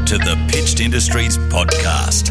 to the Pitched Industries podcast.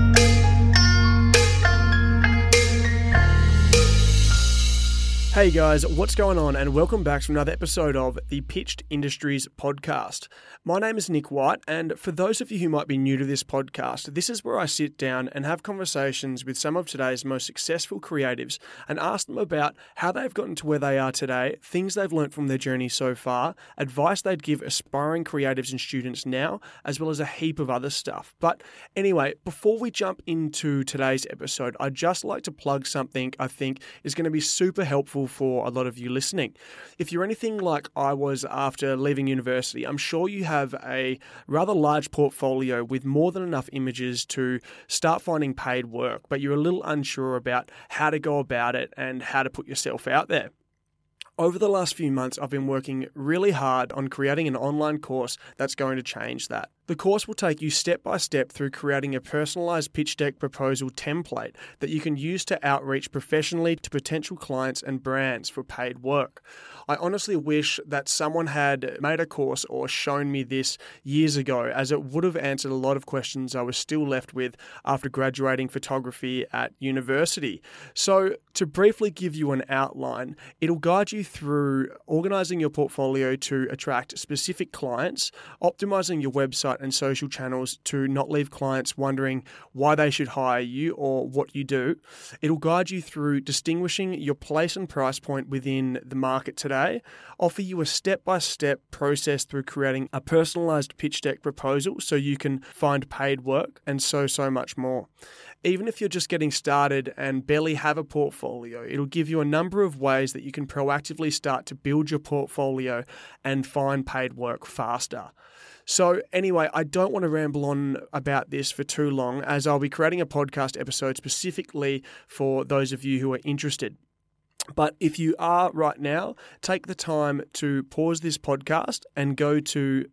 Hey guys, what's going on? And welcome back to another episode of the Pitched Industries podcast. My name is Nick White, and for those of you who might be new to this podcast, this is where I sit down and have conversations with some of today's most successful creatives and ask them about how they've gotten to where they are today, things they've learnt from their journey so far, advice they'd give aspiring creatives and students now, as well as a heap of other stuff. But anyway, before we jump into today's episode, I'd just like to plug something I think is going to be super helpful for a lot of you listening. If you're anything like I was after leaving university, I'm sure you have a rather large portfolio with more than enough images to start finding paid work, but you're a little unsure about how to go about it and how to put yourself out there. Over the last few months, I've been working really hard on creating an online course that's going to change that. The course will take you step by step through creating a personalized pitch deck proposal template that you can use to outreach professionally to potential clients and brands for paid work. I honestly wish that someone had made a course or shown me this years ago, as it would have answered a lot of questions I was still left with after graduating photography at university. So, to briefly give you an outline, it'll guide you through organizing your portfolio to attract specific clients, optimizing your website and social channels to not leave clients wondering why they should hire you or what you do. It'll guide you through distinguishing your place and price point within the market today, offer you a step-by-step process through creating a personalized pitch deck proposal so you can find paid work, and so much more. Even if you're just getting started and barely have a portfolio, it'll give you a number of ways that you can proactively start to build your portfolio and find paid work faster. So anyway, I don't want to ramble on about this for too long, as I'll be creating a podcast episode specifically for those of you who are interested. But if you are right now, take the time to pause this podcast and go to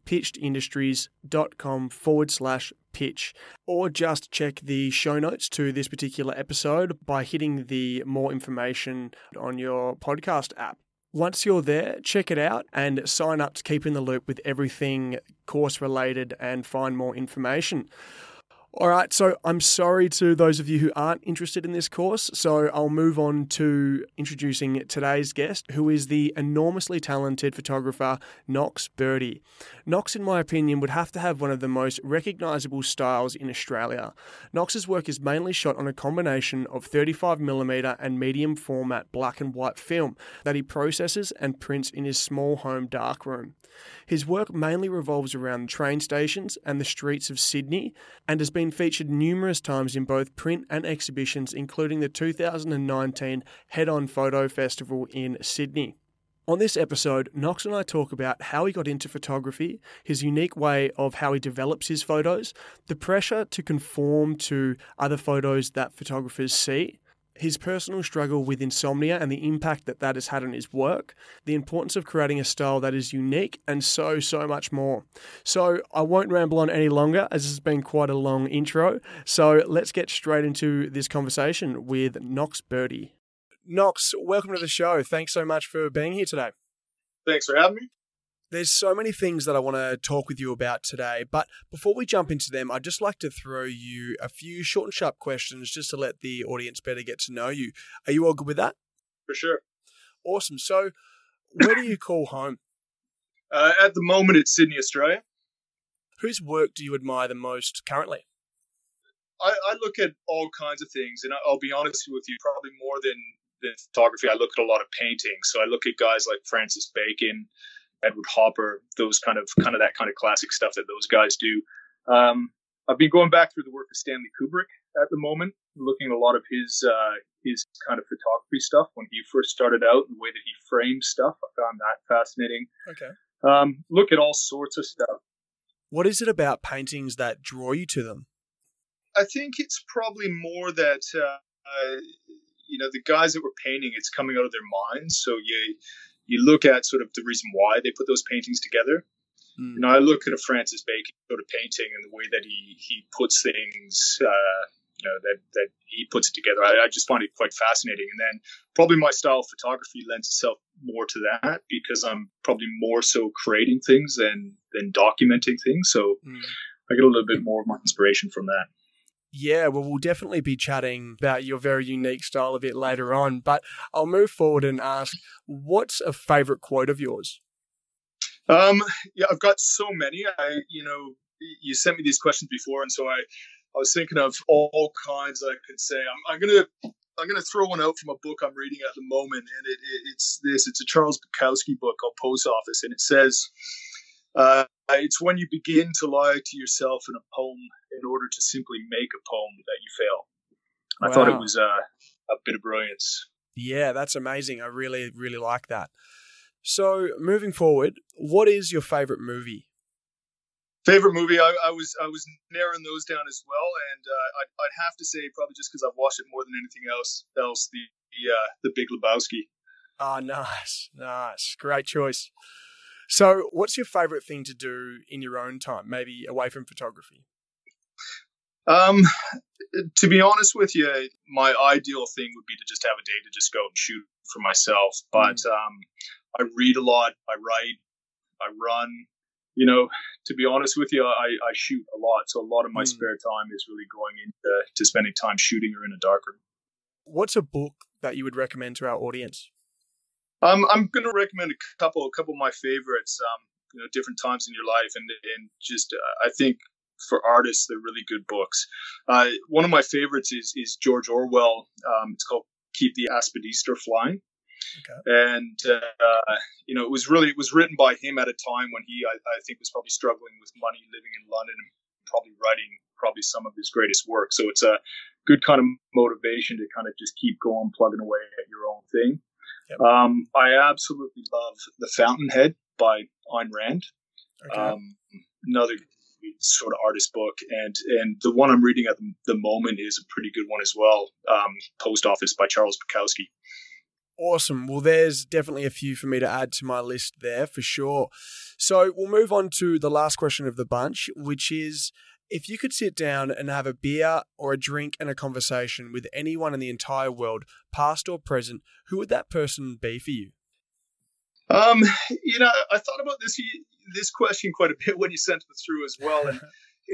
pitchedindustries.com/pitch, or just check the show notes to this particular episode by hitting the more information on your podcast app. Once you're there, check it out and sign up to keep in the loop with everything course related and find more information. All right, so I'm sorry to those of you who aren't interested in this course, so I'll move on to introducing today's guest, who is the enormously talented photographer Knox Birdie. Knox, in my opinion, would have to have one of the most recognisable styles in Australia. Knox's work is mainly shot on a combination of 35mm and medium format black and white film that he processes and prints in his small home darkroom. His work mainly revolves around train stations and the streets of Sydney, and has been featured numerous times in both print and exhibitions, including the 2019 Head-On Photo Festival in Sydney. On this episode, Knox and I talk about how he got into photography, his unique way of how he develops his photos, the pressure to conform to other photos that photographers see, his personal struggle with insomnia and the impact that that has had on his work, the importance of creating a style that is unique, and so much more. So I won't ramble on any longer, as this has been quite a long intro. So let's get straight into this conversation with Knox Birdie. Knox, welcome to the show. Thanks so much for being here today. Thanks for having me. There's so many things that I want to talk with you about today, but before we jump into them, I'd just like to throw you a few short and sharp questions just to let the audience better get to know you. Are you all good with that? For sure. Awesome. So, where do you call home? At the moment, it's Sydney, Australia. Whose work do you admire the most currently? I look at all kinds of things, and I'll be honest with you, probably more than photography, I look at a lot of painting. So I look at guys like Francis Bacon, Edward Hopper, those kind of classic stuff that those guys do. I've been going back through the work of Stanley Kubrick at the moment, looking at a lot of his kind of photography stuff when he first started out, and the way that he framed stuff. I found that fascinating. Okay. Look at all sorts of stuff. What is it about paintings that draw you to them? I think it's probably more that the guys that were painting, it's coming out of their minds. So you look at sort of the reason why they put those paintings together. Mm. I look at a Francis Bacon sort of painting and the way that he puts things, that he puts it together. I just find it quite fascinating. And then probably my style of photography lends itself more to that, because I'm probably more so creating things than documenting things. So I get a little bit more of my inspiration from that. Yeah, well, we'll definitely be chatting about your very unique style a bit later on, but I'll move forward and ask, what's a favorite quote of yours? Yeah, I've got so many. You sent me these questions before, and so I was thinking of all kinds I could say. I'm gonna throw one out from a book I'm reading at the moment, and it's a Charles Bukowski book called Post Office, and it says, it's when you begin to lie to yourself in a poem in order to simply make a poem that you fail. I thought it was a bit of brilliance. Yeah, that's amazing. I really, really like that. So moving forward, what is your favorite movie? Favorite movie? I was narrowing those down as well, and I'd have to say probably just because I've watched it more than anything else, the Big Lebowski. Oh, nice, great choice. So, what's your favorite thing to do in your own time, maybe away from photography? To be honest with you, my ideal thing would be to just have a day to just go and shoot for myself. But I read a lot, I write, I run. To be honest with you, I shoot a lot. So a lot of my spare time is really going into spending time shooting or in a darkroom. What's a book that you would recommend to our audience? I'm going to recommend a couple of my favorites. Different times in your life, and just I think for artists they're really good books. One of my favorites is George Orwell. It's called Keep the Aspidistra Flying. Okay. And it was written by him at a time when he I think was probably struggling with money, living in London, and probably writing some of his greatest work. So it's a good kind of motivation to kind of just keep going, plugging away at your own thing. Yep. I absolutely love The Fountainhead by Ayn Rand. Okay. Another sort of artist book, and the one I'm reading at the moment is a pretty good one as well. Post Office by Charles Bukowski. Awesome. Well, there's definitely a few for me to add to my list there for sure. So we'll move on to the last question of the bunch, which is, if you could sit down and have a beer or a drink and a conversation with anyone in the entire world, past or present, who would that person be for you? I thought about this question quite a bit when you sent it through as well. And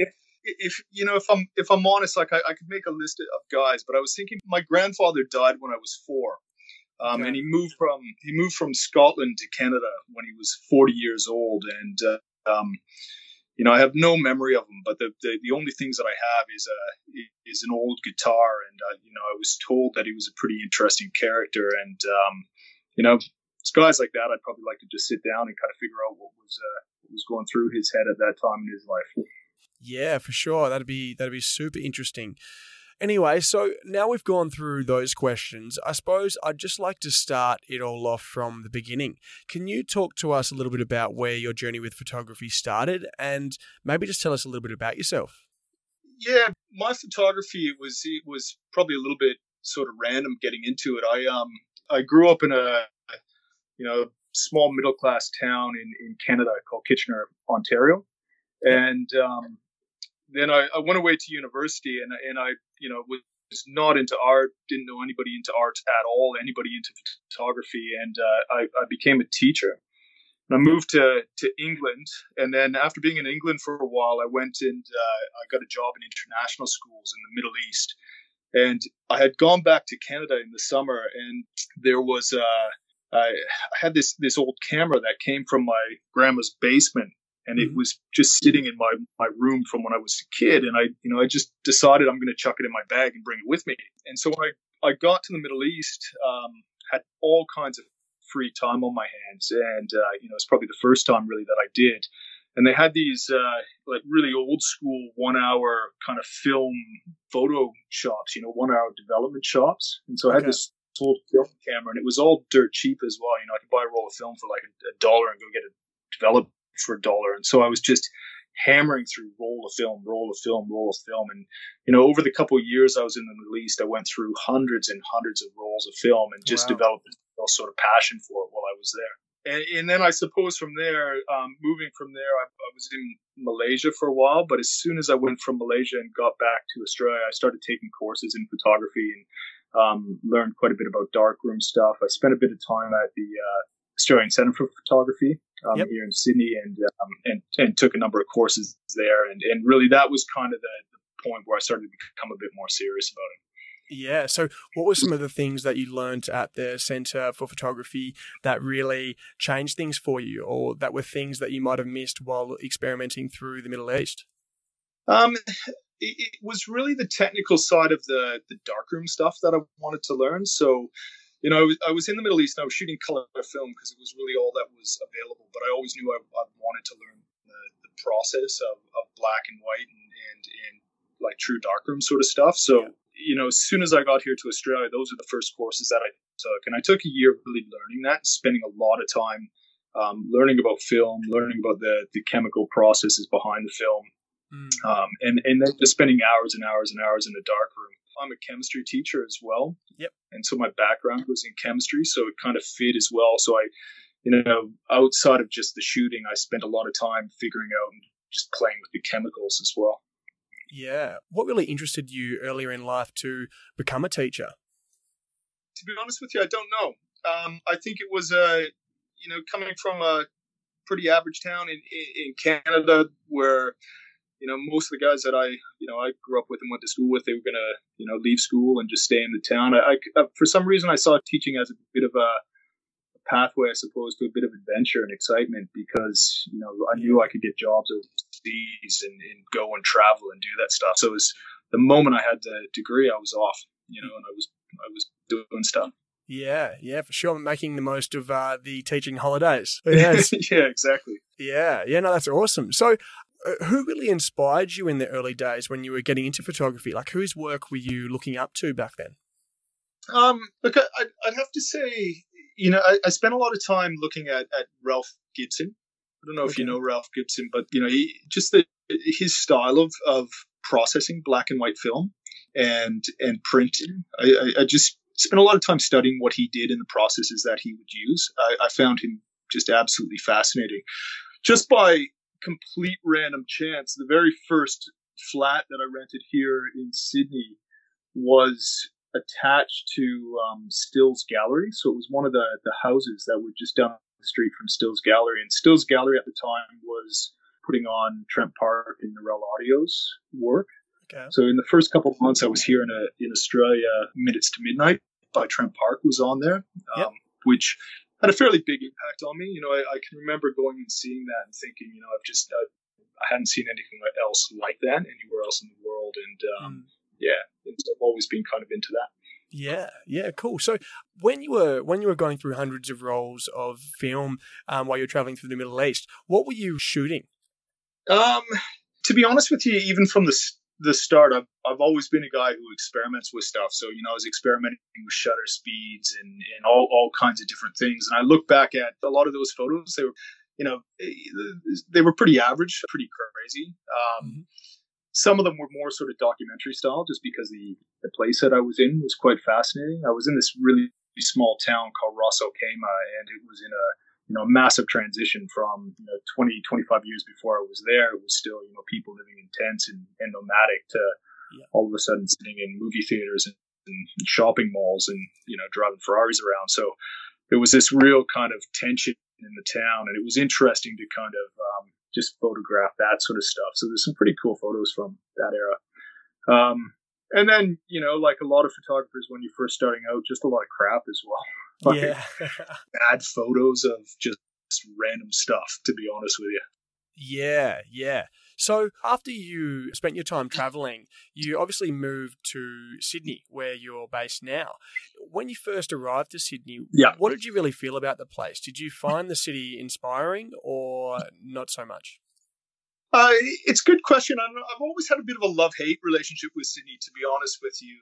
if I'm honest, like I could make a list of guys, but I was thinking my grandfather died when I was 4. And he moved from Scotland to Canada when he was 40 years old. And, I have no memory of him, but the only things that I have is an old guitar. And, I was told that he was a pretty interesting character. And, it's guys like that, I'd probably like to just sit down and kind of figure out what was going through his head at that time in his life. Yeah, for sure. That'd be super interesting. Anyway, so now we've gone through those questions, I suppose I'd just like to start it all off from the beginning. Can you talk to us a little bit about where your journey with photography started, and maybe just tell us a little bit about yourself? Yeah, my photography was probably a little bit sort of random getting into it. I grew up in a small middle class town in Canada called Kitchener, Ontario, and then I went away to university, and I was not into art, didn't know anybody into art at all, anybody into photography, and I became a teacher. And I moved to England, and then after being in England for a while, I went and I got a job in international schools in the Middle East. And I had gone back to Canada in the summer, and there was I had this old camera that came from my grandma's basement. And it was just sitting in my room from when I was a kid. And I just decided I'm going to chuck it in my bag and bring it with me. And so when I got to the Middle East, had all kinds of free time on my hands. And, it's probably the first time really that I did. And they had these like really old school 1 hour kind of film photo shops, 1 hour development shops. And so I had this old film camera, and it was all dirt cheap as well. I could buy a roll of film for like $1 and go get it developed for $1. And so I was just hammering through roll of film. And, over the couple of years I was in the Middle East, I went through hundreds and hundreds of rolls of film and just developed a real sort of passion for it while I was there. And then I suppose from there, moving from there, I was in Malaysia for a while. But as soon as I went from Malaysia and got back to Australia, I started taking courses in photography and learned quite a bit about darkroom stuff. I spent a bit of time at the Australian Centre for Photography Yep. here in Sydney, and took a number of courses there, and really that was kind of the point where I started to become a bit more serious about it. Yeah. So what were some of the things that you learned at the Centre for Photography that really changed things for you, or that were things that you might have missed while experimenting through the Middle East? It was really the technical side of the darkroom stuff that I wanted to learn. So, I was in the Middle East and I was shooting color film because it was really all that was available. But I always knew I wanted to learn the process of black and white and like true darkroom sort of stuff. So, as soon as I got here to Australia, those are the first courses that I took. And I took a year really learning that, spending a lot of time learning about film, learning about the chemical processes behind the film. And then just spending hours and hours and hours in the darkroom. I'm a chemistry teacher as well. Yep. And so my background was in chemistry, so it kind of fit as well. So I, outside of just the shooting, I spent a lot of time figuring out and just playing with the chemicals as well. Yeah. What really interested you earlier in life to become a teacher? To be honest with you, I don't know. I think it was, coming from a pretty average town in Canada where, most of the guys that I grew up with and went to school with, they were going to, leave school and just stay in the town. I for some reason, I saw teaching as a bit of a pathway, I suppose, to a bit of adventure and excitement because, I knew I could get jobs overseas and go and travel and do that stuff. So it was the moment I had the degree, I was off, and I was doing stuff. Yeah, for sure. Making the most of the teaching holidays. Yes. Yeah, exactly. Yeah, no, that's awesome. So who really inspired you in the early days when you were getting into photography? Like, whose work were you looking up to back then? Look, I'd have to say, I spent a lot of time looking at Ralph Gibson. I don't know if you know Ralph Gibson, but, his style of processing black and white film and printing. I just spent a lot of time studying what he did and the processes that he would use. I found him just absolutely fascinating. Just by complete random chance, the very first flat that I rented here in Sydney was attached to Stills Gallery. So it was one of the houses that were just down the street from Stills Gallery. And Stills Gallery at the time was putting on Trent Park and Narelle Audio's work. Okay. So in the first couple of months I was here in Australia, Minutes to Midnight by Trent Park was on there, which had a fairly big impact on me. I can remember going and seeing that and thinking, I hadn't seen anything else like that anywhere else in the world. And I've always been kind of into that. Yeah, cool. So when you were going through hundreds of rolls of film while you were traveling through the Middle East, what were you shooting? To be honest with you, even from the start, I've always been a guy who experiments with stuff. So, I was experimenting with shutter speeds and all kinds of different things. And I look back at a lot of those photos, they were pretty average, pretty crazy. Some of them were more sort of documentary style, just because the place that I was in was quite fascinating. I was in this really small town called Ras Al Khaimah, and it was in a massive transition from 20, 25 years before I was there. It was still people living in tents and nomadic to all of a sudden sitting in movie theaters and shopping malls and driving Ferraris around. So there was this real kind of tension in the town, and it was interesting to kind of just photograph that sort of stuff. So there's some pretty cool photos from that era. And then, like a lot of photographers when you're first starting out, just a lot of crap as well. Bad photos of just random stuff, to be honest with you. Yeah. So after you spent your time traveling, you obviously moved to Sydney, where you're based now. When you first arrived to Sydney, what did you really feel about the place? Did you find the city inspiring or not so much? It's a good question. I've always had a bit of a love-hate relationship with Sydney, to be honest with you.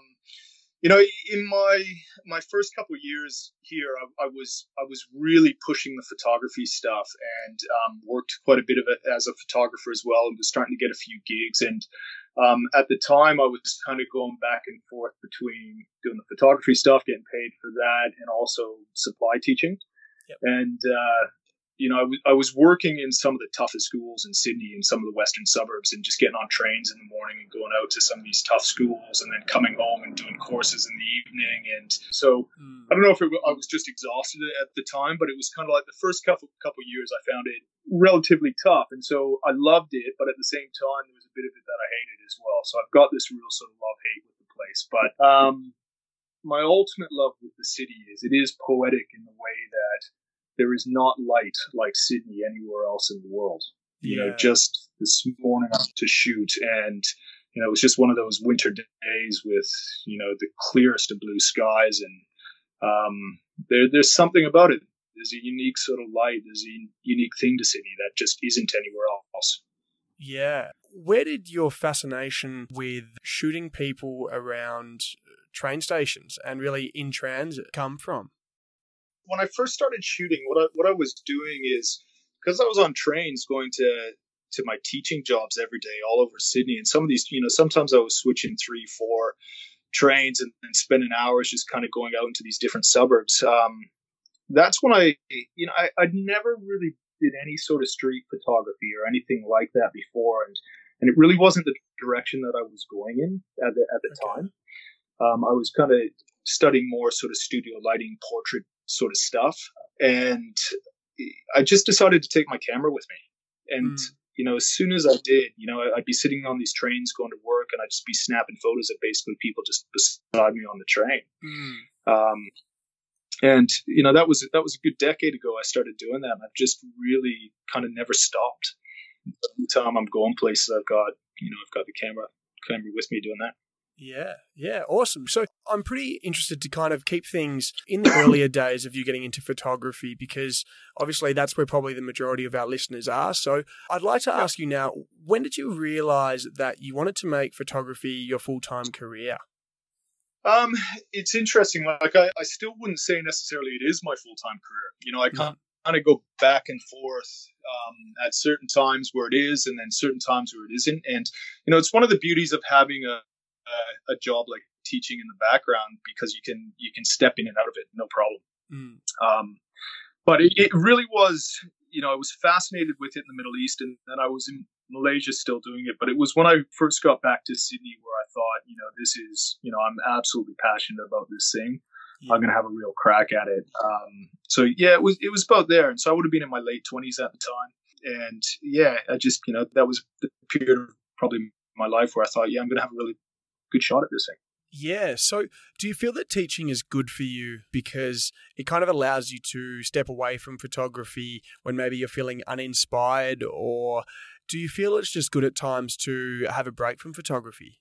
In my first couple of years here, I was really pushing the photography stuff and worked quite a bit of it as a photographer as well, and was starting to get a few gigs. And at the time, I was kind of going back and forth between doing the photography stuff, getting paid for that, and also supply teaching. Yep. And I was working in some of the toughest schools in Sydney, in some of the western suburbs, and just getting on trains in the morning and going out to some of these tough schools, and then coming home and doing courses in the evening. And so I don't know if I was just exhausted at the time, but it was kind of like the first couple years I found it relatively tough, and so I loved it, but at the same time there was a bit of it that I hated as well. So I've got this real sort of love-hate with the place. But my ultimate love with the city is it is poetic in the way that there is not light like Sydney anywhere else in the world. Just this morning to shoot, and it was just one of those winter days with the clearest of blue skies, and there's something about it. There's a unique sort of light. There's a unique thing to Sydney that just isn't anywhere else. Yeah. Where did your fascination with shooting people around train stations and really in transit come from? When I first started shooting, what I was doing is, because I was on trains going to my teaching jobs every day all over Sydney, and some of these, sometimes I was switching 3-4 trains and spending hours just kind of going out into these different suburbs. That's when I'd never really did any sort of street photography or anything like that before, and it really wasn't the direction that I was going in at the time. I was kind of studying more sort of studio lighting, portrait sort of stuff, and I just decided to take my camera with me. And as soon as I did, I'd be sitting on these trains going to work, and I'd just be snapping photos of basically people just beside me on the train. And that was a good decade ago I started doing that, and I've just really kind of never stopped. Every time I'm going places, I've got the camera with me doing that. Yeah, awesome. So I'm pretty interested to kind of keep things in the earlier days of you getting into photography, because obviously that's where probably the majority of our listeners are. So I'd like to ask you now, when did you realize that you wanted to make photography your full-time career? It's interesting. Like I still wouldn't say necessarily it is my full-time career. I kind of go back and forth at certain times where it is, and then certain times where it isn't. And it's one of the beauties of having a job like teaching in the background, because you can step in and out of it, no problem. But it really was, I was fascinated with it in the Middle East, and then I was in Malaysia still doing it. But it was when I first got back to Sydney where I thought, this is, I'm absolutely passionate about this thing. I'm going to have a real crack at it. So it was about there. And so I would have been in my late 20s at the time. And I just, that was the period of probably my life where I thought, I'm going to have a really good shot at this thing. Yeah. So do you feel that teaching is good for you because it kind of allows you to step away from photography when maybe you're feeling uninspired, or do you feel it's just good at times to have a break from photography?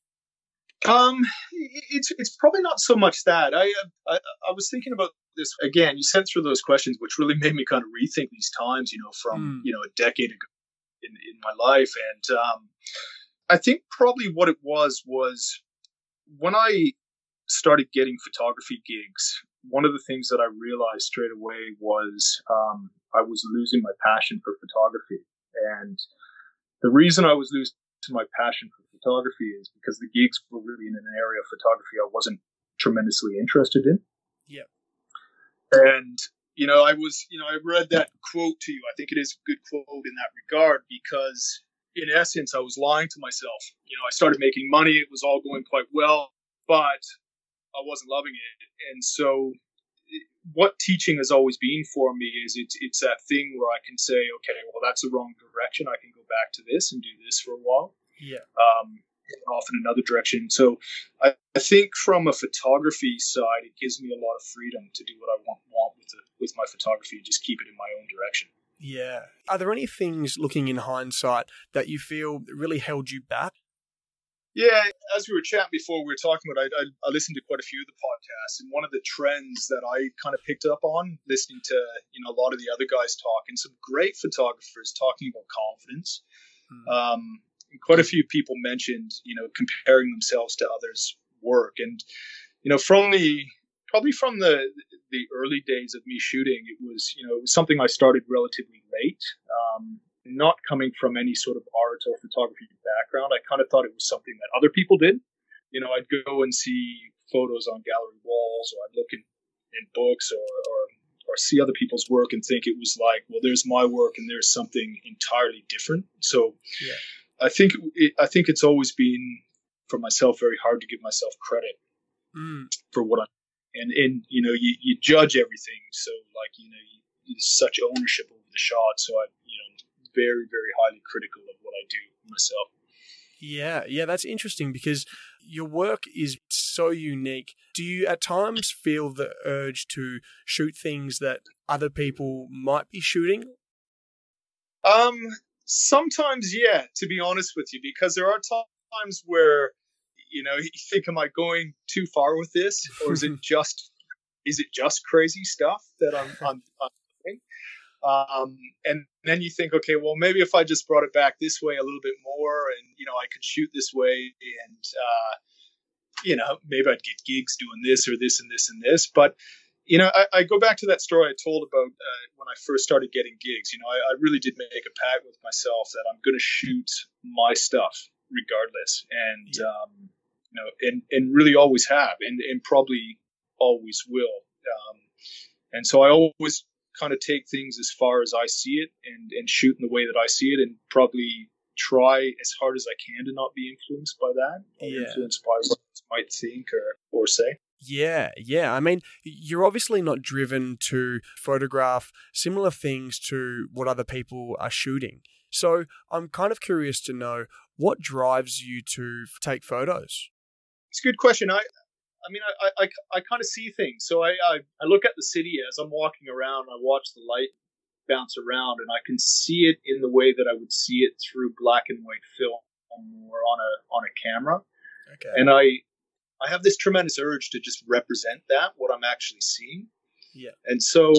It's probably not so much that. I was thinking about this again. You sent through those questions, which really made me kind of rethink these times, from a decade ago in my life. And I think probably what it was when I started getting photography gigs, one of the things that I realized straight away was I was losing my passion for photography. And the reason I was losing my passion for photography is because the gigs were really in an area of photography I wasn't tremendously interested in. Yeah. And, I read that quote to you. I think it is a good quote in that regard, because in essence, I was lying to myself. I started making money. It was all going quite well, but I wasn't loving it. And so what teaching has always been for me is it's that thing where I can say, okay, well, that's the wrong direction. I can go back to this and do this for a while. Yeah. Off in another direction. So I think from a photography side, it gives me a lot of freedom to do what I want with my photography, and just keep it in my own direction. Yeah. Are there any things, looking in hindsight, that you feel really held you back? Yeah, as we were chatting before, we were talking about, I listened to quite a few of the podcasts, and one of the trends that I kind of picked up on, listening to a lot of the other guys talk, and some great photographers talking about confidence. Quite a few people mentioned, comparing themselves to others' work, and from the early days of me shooting, it was something I started relatively late. Not coming from any sort of art or photography background, I kind of thought it was something that other people did. I'd go and see photos on gallery walls, or I'd look in books or see other people's work and think it was like, well, there's my work and there's something entirely different. So I think it's always been for myself very hard to give myself credit for what I'm, and you judge everything. So like, you such ownership over the shot. So I'm very, very highly critical of what I do myself. Yeah, that's interesting because your work is so unique. Do you at times feel the urge to shoot things that other people might be shooting? Sometimes, yeah, to be honest with you, because there are times where, you think, am I going too far with this, or is it just crazy stuff that I'm doing? And then you think, okay, well, maybe if I just brought it back this way a little bit more, and I could shoot this way, and maybe I'd get gigs doing this or this and this and this. But I go back to that story I told about when I first started getting gigs. I really did make a pact with myself that I'm going to shoot my stuff regardless, and and really always have, and probably always will. And so I always kind of take things as far as I see it and shoot in the way that I see it, and probably try as hard as I can to not be influenced by that, or influenced by what I might think or say. Yeah. I mean, you're obviously not driven to photograph similar things to what other people are shooting. So I'm kind of curious to know what drives you to take photos. It's a good question. I kind of see things. So I look at the city as I'm walking around. I watch the light bounce around, and I can see it in the way that I would see it through black and white film or on a camera. Okay. And I have this tremendous urge to just represent what I'm actually seeing. Yeah. And so,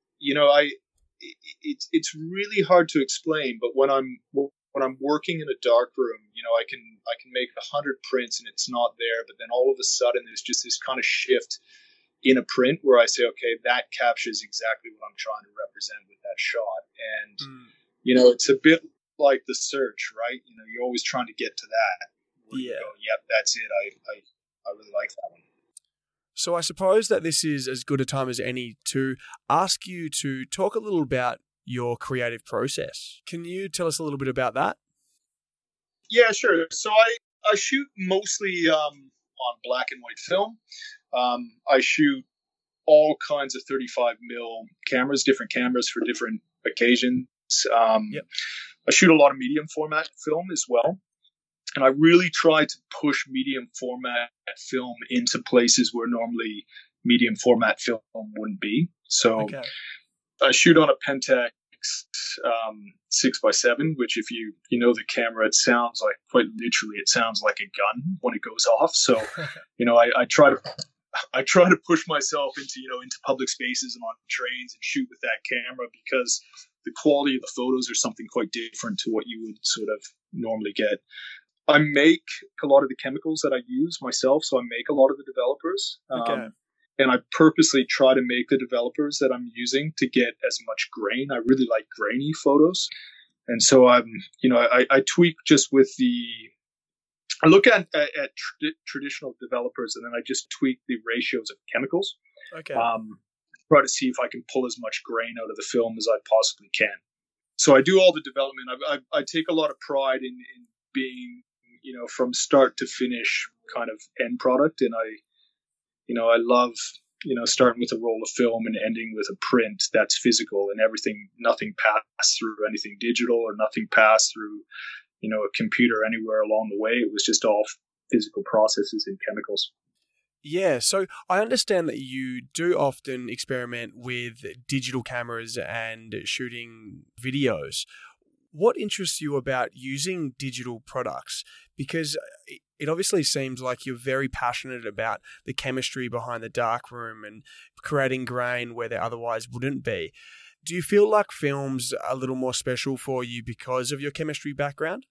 it's really hard to explain, but when I'm working in a dark room, I can make 100 prints and it's not there, but then all of a sudden there's just this kind of shift in a print where I say, okay, that captures exactly what I'm trying to represent with that shot. And, it's a bit like The Search, right? You're always trying to get to that. You go, yep, that's it. I really like that one. So I suppose that this is as good a time as any to ask you to talk a little about your creative process. Can you tell us a little bit about that? Yeah, sure. So I shoot mostly on black and white film. I shoot all kinds of 35mm cameras, different cameras for different occasions. I shoot a lot of medium format film as well. And I really try to push medium format film into places where normally medium format film wouldn't be. So I shoot on a Pentax 6x7, which if you know the camera, it sounds like, quite literally, it sounds like a gun when it goes off. So, I try to push myself into public spaces and on trains and shoot with that camera, because the quality of the photos are something quite different to what you would sort of normally get. I make a lot of the chemicals that I use myself, so I make a lot of the developers. And I purposely try to make the developers that I'm using to get as much grain. I really like grainy photos. And so I tweak just with I look at traditional developers, and then I just tweak the ratios of chemicals. Try to see if I can pull as much grain out of the film as I possibly can. So I do all the development. I take a lot of pride in being, from start to finish kind of end product. And I love, starting with a roll of film and ending with a print that's physical, and nothing passed through anything digital, or nothing passed through, a computer anywhere along the way. It was just all physical processes and chemicals. Yeah, so I understand that you do often experiment with digital cameras and shooting videos. What interests you about using digital products? Because it obviously seems like you're very passionate about the chemistry behind the darkroom and creating grain where there otherwise wouldn't be. Do you feel like film's a little more special for you because of your chemistry background?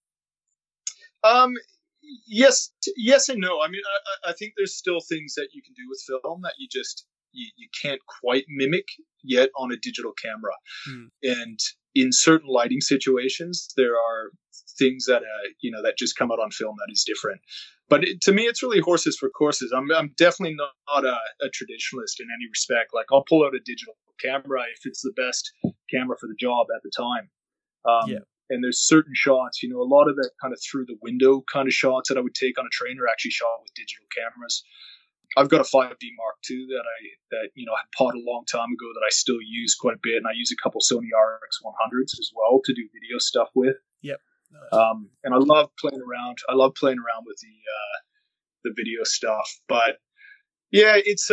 Yes and no. I mean, I think there's still things that you can do with film that you can't quite mimic yet on a digital camera. And in certain lighting situations, there are things that that just come out on film that is different. But to me, it's really horses for courses. I'm definitely not a traditionalist in any respect. Like, I'll pull out a digital camera if it's the best camera for the job at the time. And there's certain shots, a lot of the kind of through the window kind of shots that I would take on a train are actually shot with digital cameras. I've got a 5D Mark II that I bought a long time ago that I still use quite a bit, and I use a couple Sony RX100s as well to do video stuff with. Yep. Nice. And I love playing around. I love playing around with the video stuff. But yeah, it's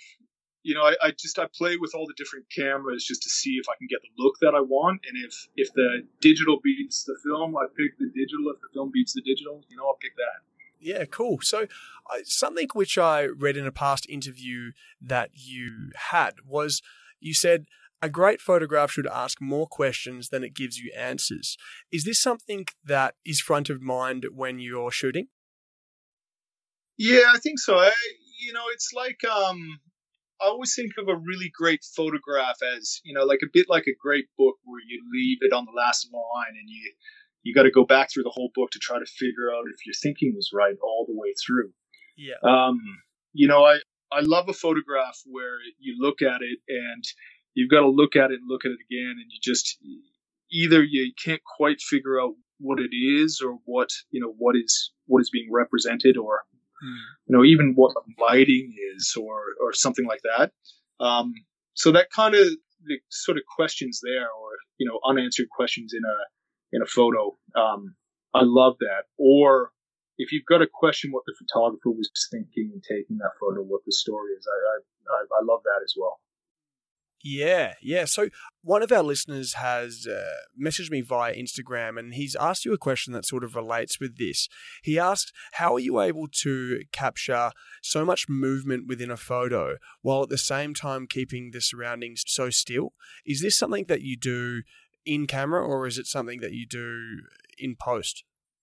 I play with all the different cameras just to see if I can get the look that I want. And if the digital beats the film, I pick the digital. If the film beats the digital, I'll pick that. Yeah, cool. So something which I read in a past interview that you had was you said a great photograph should ask more questions than it gives you answers. Is this something that is front of mind when you're shooting? Yeah, I think so. It's like I always think of a really great photograph as, like a bit like a great book where you leave it on the last line and you got to go back through the whole book to try to figure out if your thinking was right all the way through. Yeah. I love a photograph where you look at it and you've got to look at it and look at it again, and you just either you can't quite figure out what it is or what is being represented, or even what the lighting is or something like that. So that kind of the sort of questions there, or unanswered questions in a photo. I love that. Or if you've got to question what the photographer was thinking in taking that photo, what the story is, I love that as well. Yeah. So one of our listeners has messaged me via Instagram, and he's asked you a question that sort of relates with this. He asks, how are you able to capture so much movement within a photo while at the same time keeping the surroundings so still? Is this something that you do in camera, or is it something that you do in post?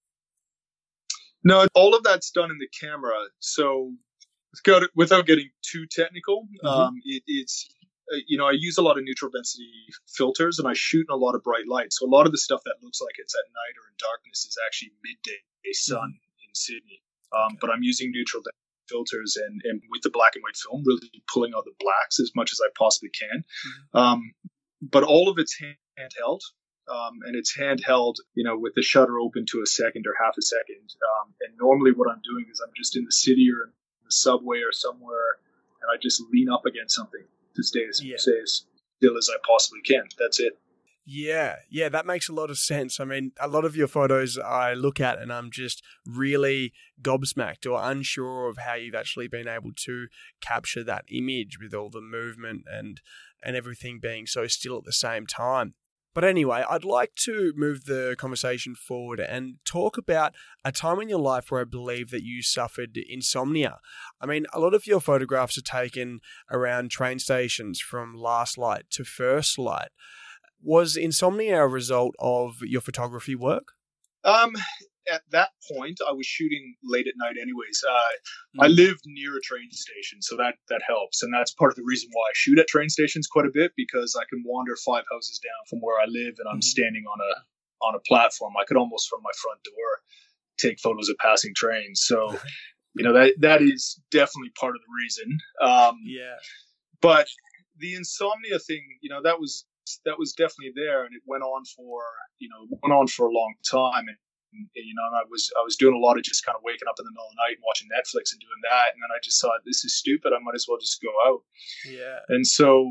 No, all of that's done in the camera. So without getting too technical, it's I use a lot of neutral density filters, and I shoot in a lot of bright light. So a lot of the stuff that looks like it's at night or in darkness is actually midday sun in Sydney. But I'm using neutral density filters and with the black and white film, really pulling out the blacks as much as I possibly can. But all of it's handheld. And it's handheld, with the shutter open to a second or half a second. And normally what I'm doing is I'm just in the city or in the subway or somewhere, and I just lean up against something to stay as still as I possibly can. That's it. Yeah, that makes a lot of sense. I mean, a lot of your photos I look at and I'm just really gobsmacked or unsure of how you've actually been able to capture that image with all the movement and everything being so still at the same time. But anyway, I'd like to move the conversation forward and talk about a time in your life where I believe that you suffered insomnia. I mean, a lot of your photographs are taken around train stations from last light to first light. Was insomnia a result of your photography work? At that point, I was shooting late at night anyways. I lived near a train station, so that helps. And that's part of the reason why I shoot at train stations quite a bit, because I can wander 5 houses down from where I live and I'm standing on a platform. I could almost from my front door take photos of passing trains. So, that is definitely part of the reason. But the insomnia thing, that was definitely there, and it went on for a long time. And I was doing a lot of just kind of waking up in the middle of the night and watching Netflix and doing that. And then I just thought, this is stupid. I might as well just go out. Yeah. And so,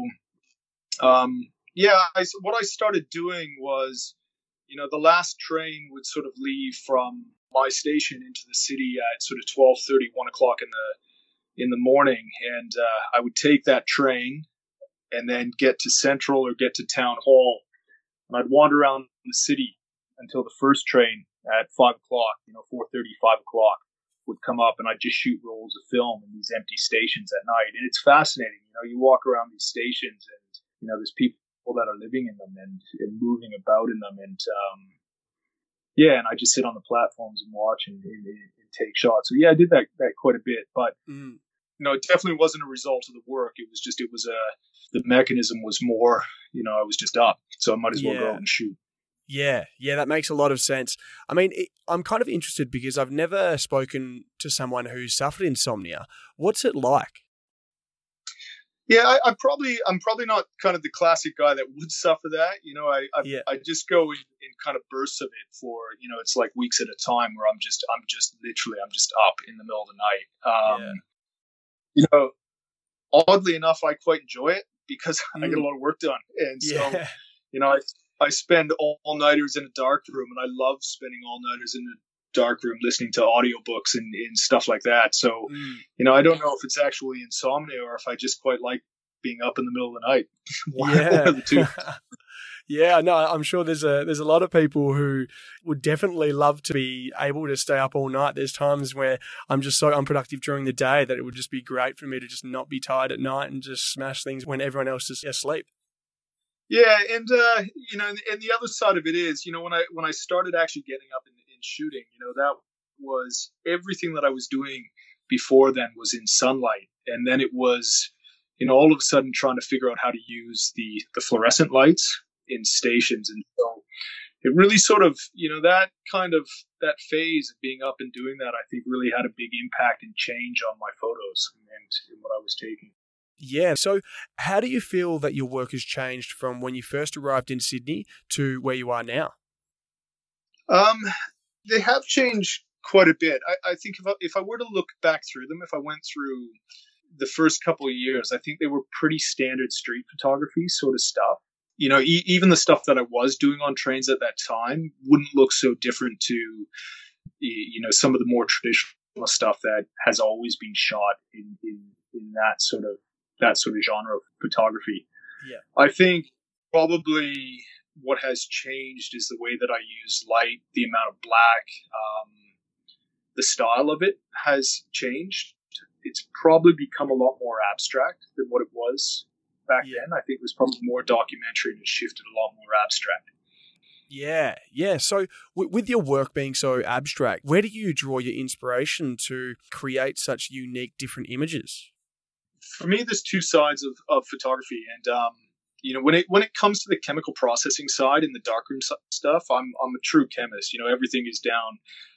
what I started doing was, the last train would sort of leave from my station into the city at sort of 12:30, 1 o'clock in the morning. And I would take that train and then get to Central or get to Town Hall. And I'd wander around the city until the first train at 5 o'clock, 4:30, 5 o'clock would come up, and I'd just shoot rolls of film in these empty stations at night. And it's fascinating. You walk around these stations and, there's people that are living in them and moving about in them. And, and I just sit on the platforms and watch and take shots. So I did that quite a bit, but it definitely wasn't a result of the work. It was the mechanism was more, I was just up, so I might as well go out and shoot. Yeah, that makes a lot of sense. I mean, I'm kind of interested because I've never spoken to someone who's suffered insomnia. What's it like? Yeah, I'm probably not kind of the classic guy that would suffer that. I just go in kind of bursts of it for, it's like weeks at a time where I'm just up in the middle of the night. Oddly enough, I quite enjoy it because I get a lot of work done, and so I spend all-nighters in a dark room, and I love spending all-nighters in a dark room listening to audiobooks and stuff like that. So, I don't know if it's actually insomnia or if I just quite like being up in the middle of the night. One of the two. Yeah, no, I'm sure there's a lot of people who would definitely love to be able to stay up all night. There's times where I'm just so unproductive during the day that it would just be great for me to just not be tired at night and just smash things when everyone else is asleep. Yeah, and and the other side of it is, when I started actually getting up in shooting, that was everything that I was doing before then was in sunlight, and then it was, all of a sudden trying to figure out how to use the fluorescent lights in stations, and so it really sort of, that phase of being up and doing that, I think really had a big impact and change on my photos and what I was taking. Yeah. So how do you feel that your work has changed from when you first arrived in Sydney to where you are now? They have changed quite a bit. I think if I were to look back through them, if I went through the first couple of years, I think they were pretty standard street photography sort of stuff. Even the stuff that I was doing on trains at that time wouldn't look so different to, some of the more traditional stuff that has always been shot in that sort of genre of photography. Yeah. I think probably what has changed is the way that I use light, the amount of black, the style of it has changed. It's probably become a lot more abstract than what it was back then. I think it was probably more documentary and it shifted a lot more abstract. Yeah. So with your work being so abstract, where do you draw your inspiration to create such unique, different images? For me, there's two sides of photography, and when it comes to the chemical processing side and the darkroom stuff, I'm a true chemist. Everything is down,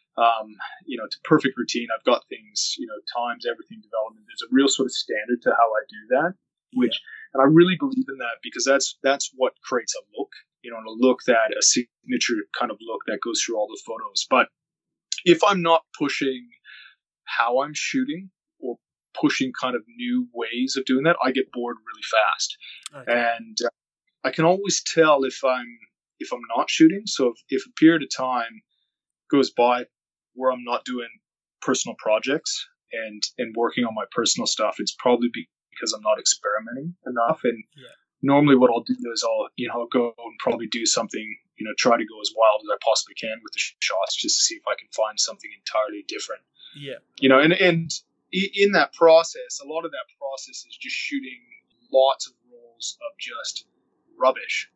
to perfect routine. I've got things, times, everything development. There's a real sort of standard to how I do that, and I really believe in that because that's what creates a look, a look that a signature kind of look that goes through all the photos. But if I'm not pushing how I'm shooting or pushing kind of new ways of doing that, I get bored really fast. Okay. And I can always tell if I'm not shooting. So if a period of time goes by where I'm not doing personal projects and working on my personal stuff, it's probably because I'm not experimenting enough. And normally what I'll do is I'll go and probably do something, try to go as wild as I possibly can with the shots just to see if I can find something entirely different. Yeah. And in that process, a lot of that process is just shooting lots of rolls of just rubbish,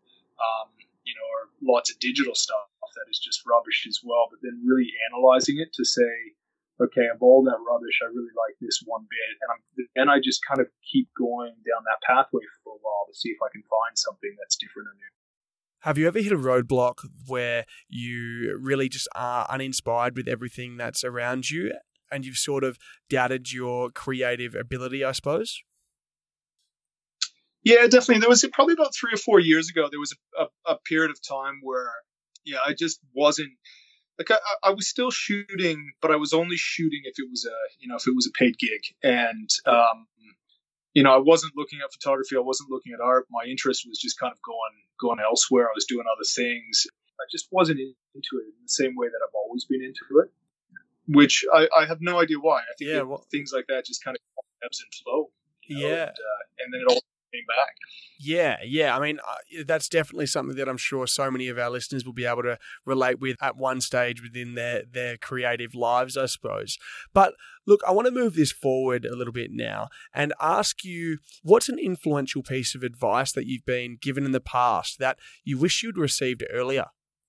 or lots of digital stuff that is just rubbish as well, but then really analyzing it to say, okay, of all that rubbish, I really like this one bit. And I just kind of keep going down that pathway for a while to see if I can find something that's different or new. Have you ever hit a roadblock where you really just are uninspired with everything that's around you and you've sort of doubted your creative ability, I suppose? Yeah, definitely. There was probably about 3 or 4 years ago, there was a period of time where, I just wasn't, like I was still shooting, but I was only shooting if it was a paid gig. And, I wasn't looking at photography. I wasn't looking at art. My interest was just kind of going elsewhere. I was doing other things. I just wasn't into it in the same way that I've always been into it, which I have no idea why. I think things like that just kind of ebbs and flow. And then it all came back. Yeah. I mean, that's definitely something that I'm sure so many of our listeners will be able to relate with at one stage within their creative lives, I suppose. But look, I want to move this forward a little bit now and ask you, what's an influential piece of advice that you've been given in the past that you wish you'd received earlier?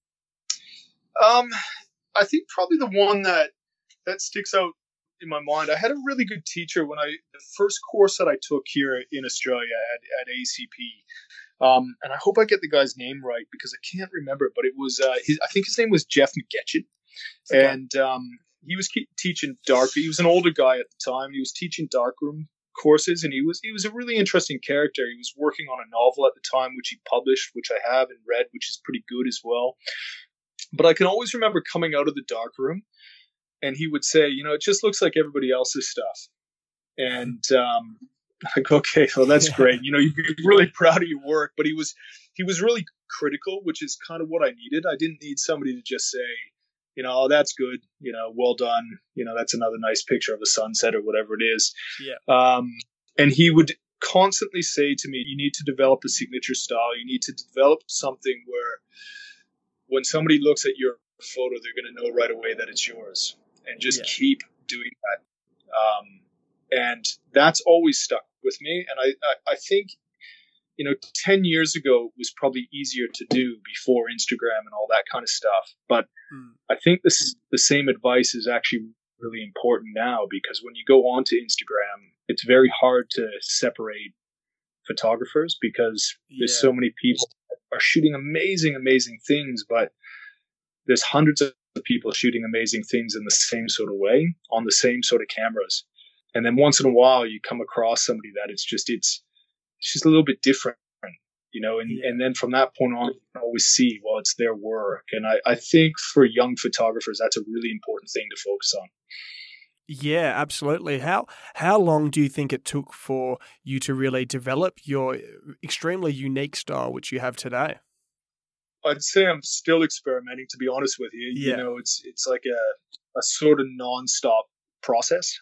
I think probably the one that sticks out in my mind. I had a really good teacher the first course that I took here in Australia at ACP. And I hope I get the guy's name right because I can't remember, but it was, I think his name was Jeff McGetchin. Okay. And he was teaching he was an older guy at the time. He was teaching darkroom courses, and he was a really interesting character. He was working on a novel at the time, which he published, which I have and read, which is pretty good as well. But I can always remember coming out of the darkroom, and he would say, it just looks like everybody else's stuff. And I go, okay, well, that's great. You're really proud of your work. But he was really critical, which is kind of what I needed. I didn't need somebody to just say, oh, that's good. Well done. That's another nice picture of a sunset or whatever it is. Yeah. And he would constantly say to me, you need to develop a signature style. You need to develop something where when somebody looks at your photo, they're going to know right away that it's yours, and just keep doing that. And that's always stuck with me. And I think, 10 years ago was probably easier to do before Instagram and all that kind of stuff. But I think the same advice is actually really important now, because when you go onto Instagram, it's very hard to separate photographers because there's so many people that are shooting amazing, amazing things, but there's hundreds of people shooting amazing things in the same sort of way on the same sort of cameras. And then once in a while you come across somebody that it's just a little bit different, and then from that point on, you can always see, well, it's their work. And I think for young photographers, that's a really important thing to focus on. Yeah, absolutely. How long do you think it took for you to really develop your extremely unique style, which you have today? I'd say I'm still experimenting, to be honest with you. Yeah. It's like a sort of nonstop process.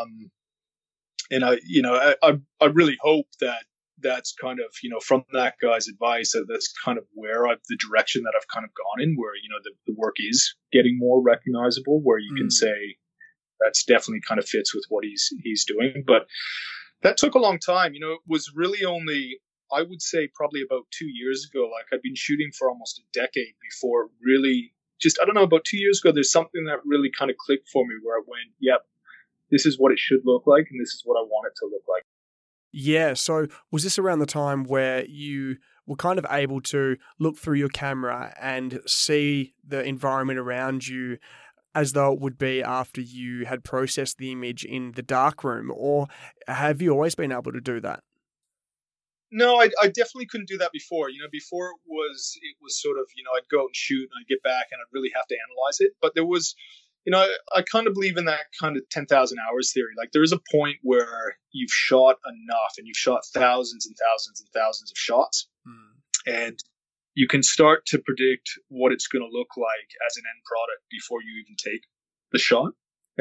And I really hope that's kind of, from that guy's advice, that's kind of where the direction that I've kind of gone in, where, the work is getting more recognizable, where you can say that's definitely kind of fits with what he's doing. But that took a long time. It was really only, I would say, probably about 2 years ago. Like, I'd been shooting for almost a decade before really I don't know, about 2 years ago, there's something that really kind of clicked for me where it went, yep, this is what it should look like, and this is what I want it to look like. Yeah, so was this around the time where you were kind of able to look through your camera and see the environment around you as though it would be after you had processed the image in the darkroom, or have you always been able to do that? No, I definitely couldn't do that before. Before it was sort of, I'd go out and shoot and I'd get back and I'd really have to analyze it. But there was, I kind of believe in that kind of 10,000 hours theory. Like, there is a point where you've shot enough and you've shot thousands and thousands and thousands of shots. And you can start to predict what it's going to look like as an end product before you even take the shot.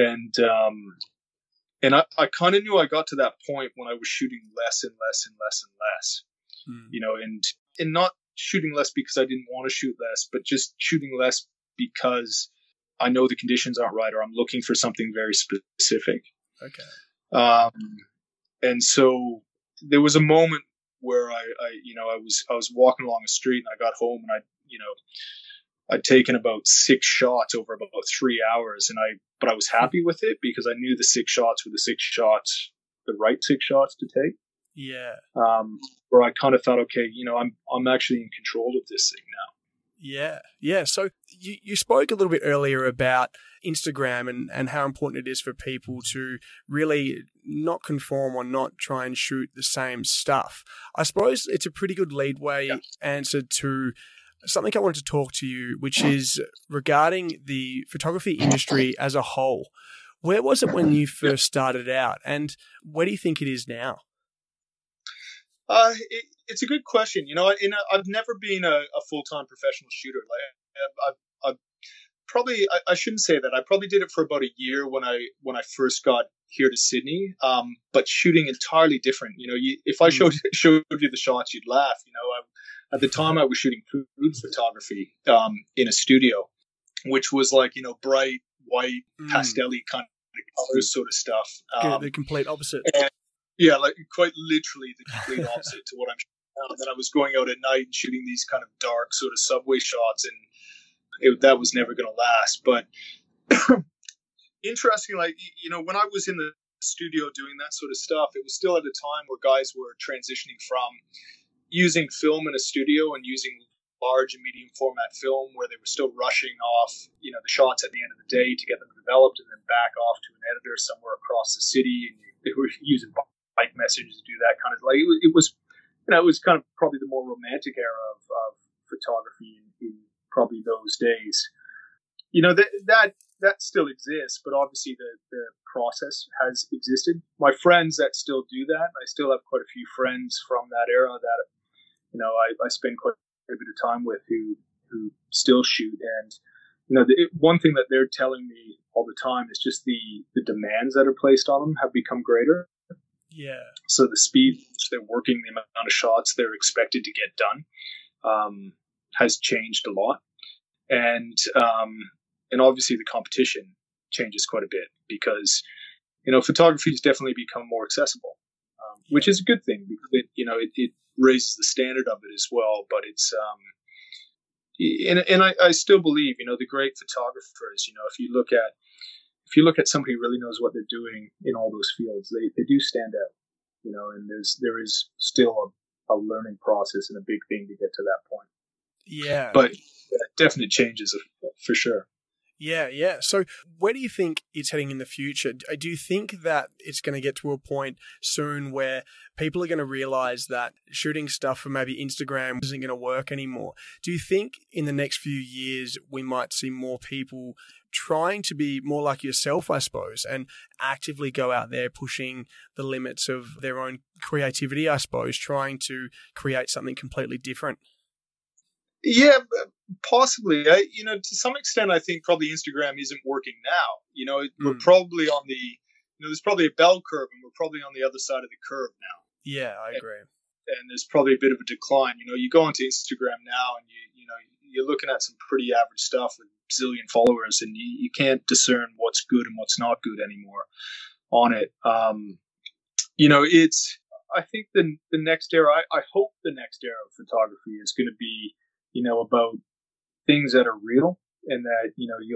And I kind of knew I got to that point when I was shooting less and less and less and less, and not shooting less because I didn't want to shoot less, but just shooting less because I know the conditions aren't right, or I'm looking for something very specific. Okay. And so there was a moment where I was walking along a street and I got home and I'd taken about 6 shots over about 3 hours, but I was happy with it because I knew the 6 shots were the right 6 shots to take. Yeah. Where I kind of thought, okay, I'm actually in control of this thing now. Yeah. So you spoke a little bit earlier about Instagram and how important it is for people to really not conform or not try and shoot the same stuff. I suppose it's a pretty good leadway answer to something I wanted to talk to you, which is regarding the photography industry as a whole. Where was it when you first started out, and where do you think it is now? It's a good question. I've never been a full-time professional shooter. Like, I shouldn't say that. I probably did it for about a year when I first got here to Sydney. But shooting entirely different. If I showed you the shots, you'd laugh. At the time I was shooting food photography in a studio, which was like, bright white, pastel-y kind of colors sort of stuff. The complete opposite. Yeah, like quite literally the complete opposite to what I'm shooting now. And then I was going out at night and shooting these kind of dark sort of subway shots, and that was never going to last. But interesting, like, when I was in the studio doing that sort of stuff, it was still at a time where guys were transitioning from, using film in a studio and using large and medium format film where they were still rushing off, the shots at the end of the day to get them developed and then back off to an editor somewhere across the city. And they were using bike messages to do that kind of, like, it was, it was kind of probably the more romantic era of photography in probably those days. That still exists, but obviously the process has existed. My friends that still do that, I still have quite a few friends from that era that, I spend quite a bit of time with who still shoot. And, one thing that they're telling me all the time is just the demands that are placed on them have become greater. Yeah. So the speed which they're working, the amount of shots they're expected to get done, has changed a lot. And obviously the competition changes quite a bit because, photography has definitely become more accessible, which is a good thing because it raises the standard of it as well. But it's, and I still believe, the great photographers, if you look at somebody who really knows what they're doing in all those fields, they do stand out, and there is still a learning process and a big thing to get to that point. Yeah. But definite changes for sure. Yeah. So where do you think it's heading in the future? Do you think that it's going to get to a point soon where people are going to realize that shooting stuff for maybe Instagram isn't going to work anymore? Do you think in the next few years we might see more people trying to be more like yourself, I suppose, and actively go out there pushing the limits of their own creativity, I suppose, trying to create something completely different? Yeah, possibly. To some extent, I think probably Instagram isn't working now. We're probably on the, there's probably a bell curve, and we're probably on the other side of the curve now. Yeah, I agree. And there's probably a bit of a decline. You go onto Instagram now, and you're looking at some pretty average stuff with a zillion followers, and you can't discern what's good and what's not good anymore on it. I think the next era. I hope the next era of photography is going to be, about things that are real, and that,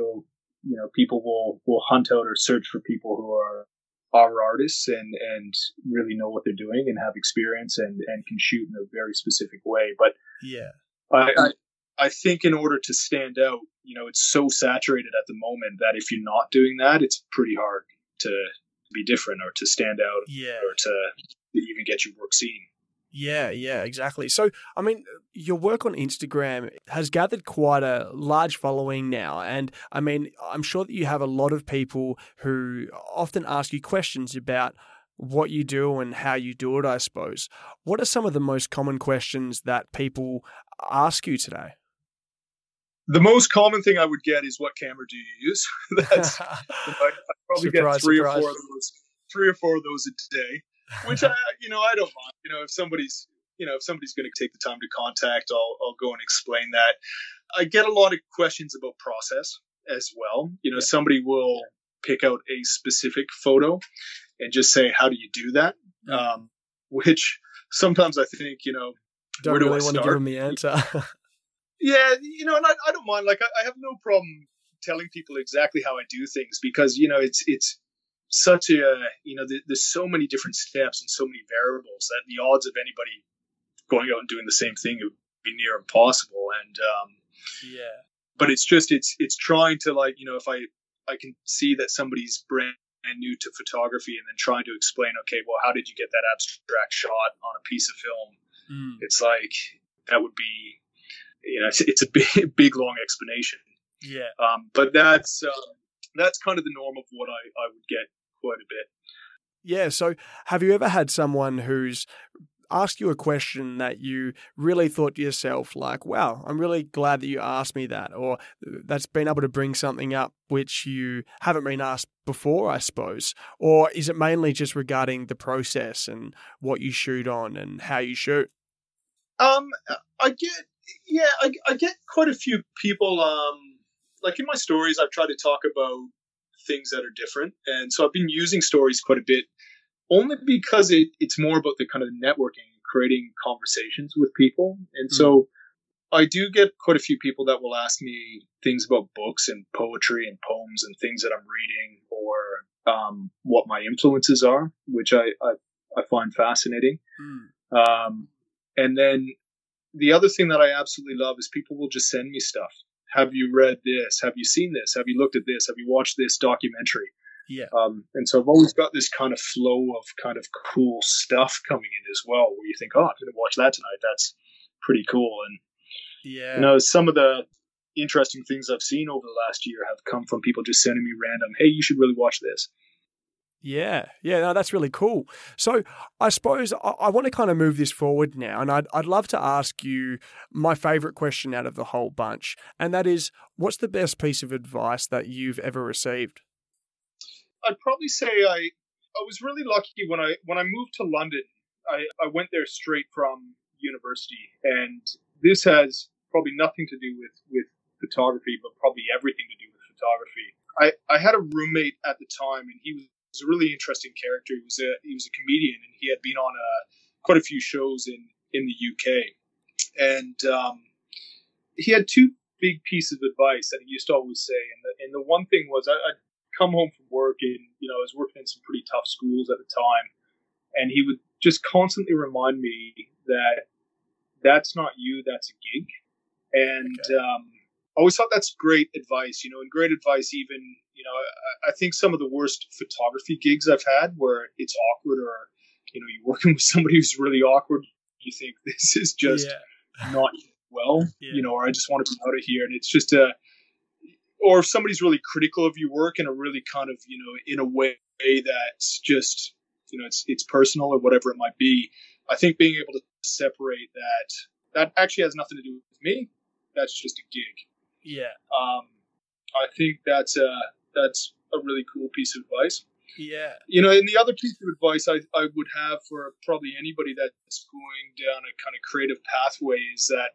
people will hunt out or search for people who are artists and really know what they're doing and have experience and can shoot in a very specific way. But yeah, I think in order to stand out, it's so saturated at the moment that if you're not doing that, it's pretty hard to be different or to stand out, or to even get your work seen. Yeah, exactly. So, I mean, your work on Instagram has gathered quite a large following now. And I mean, I'm sure that you have a lot of people who often ask you questions about what you do and how you do it, I suppose. What are some of the most common questions that people ask you today? The most common thing I would get is, what camera do you use? That's, I probably get three or four of those a day. Which I don't mind. If somebody's going to take the time to contact, I'll go and explain that. I get a lot of questions about process as well. Somebody will pick out a specific photo and just say, "How do you do that?" Which sometimes I think, don't where do really I want start? to give them the answer. Yeah, and I don't mind. Like, I have no problem telling people exactly how I do things because it's such a, there's so many different steps and so many variables that the odds of anybody going out and doing the same thing would be near impossible. And but it's just it's trying to, like, if I can see that somebody's brand new to photography and then trying to explain, okay, well, how did you get that abstract shot on a piece of film? It's like, that would be, it's a big long explanation. But that's kind of the norm of what I would get quite a bit. Yeah. So have you ever had someone who's asked you a question that you really thought to yourself, like, wow, I'm really glad that you asked me that, or that's been able to bring something up which you haven't been asked before, I suppose? Or is it mainly just regarding the process and what you shoot on and how you shoot? I get quite a few people, like in my stories, I've tried to talk about things that are different. And so I've been using stories quite a bit, only because it's more about the kind of networking and creating conversations with people. And so I do get quite a few people that will ask me things about books and poetry and poems and things that I'm reading, or what my influences are, which I find fascinating. And then the other thing that I absolutely love is people will just send me stuff. Have you read this? Have you seen this? Have you looked at this? Have you watched this documentary? Yeah. And so I've always got this kind of flow of kind of cool stuff coming in as well, where you think, oh, I'm going to watch that tonight. That's pretty cool. And, some of the interesting things I've seen over the last year have come from people just sending me random, hey, you should really watch this. Yeah, no, that's really cool. So I suppose I want to kind of move this forward now, and I'd love to ask you my favourite question out of the whole bunch, and that is, what's the best piece of advice that you've ever received? I'd probably say I was really lucky when I moved to London. I went there straight from university, and this has probably nothing to do with photography, but probably everything to do with photography. I had a roommate at the time, and he was a really interesting character. He was a comedian, and he had been on quite a few shows in the UK. And he had two big pieces of advice that he used to always say. And the one thing was, I'd come home from work, and I was working in some pretty tough schools at the time, and he would just constantly remind me that that's not you, that's a gig. And I always thought that's great advice, and great advice even, I think some of the worst photography gigs I've had where it's awkward, or, you're working with somebody who's really awkward, you think this is just not well, or I just want to be out of here. And it's just or if somebody's really critical of your work in a really kind of, in a way that's just, it's personal or whatever it might be. I think being able to separate that actually has nothing to do with me. That's just a gig. Yeah. I think that's a really cool piece of advice. Yeah. And the other piece of advice I would have for probably anybody that's going down a kind of creative pathway is that,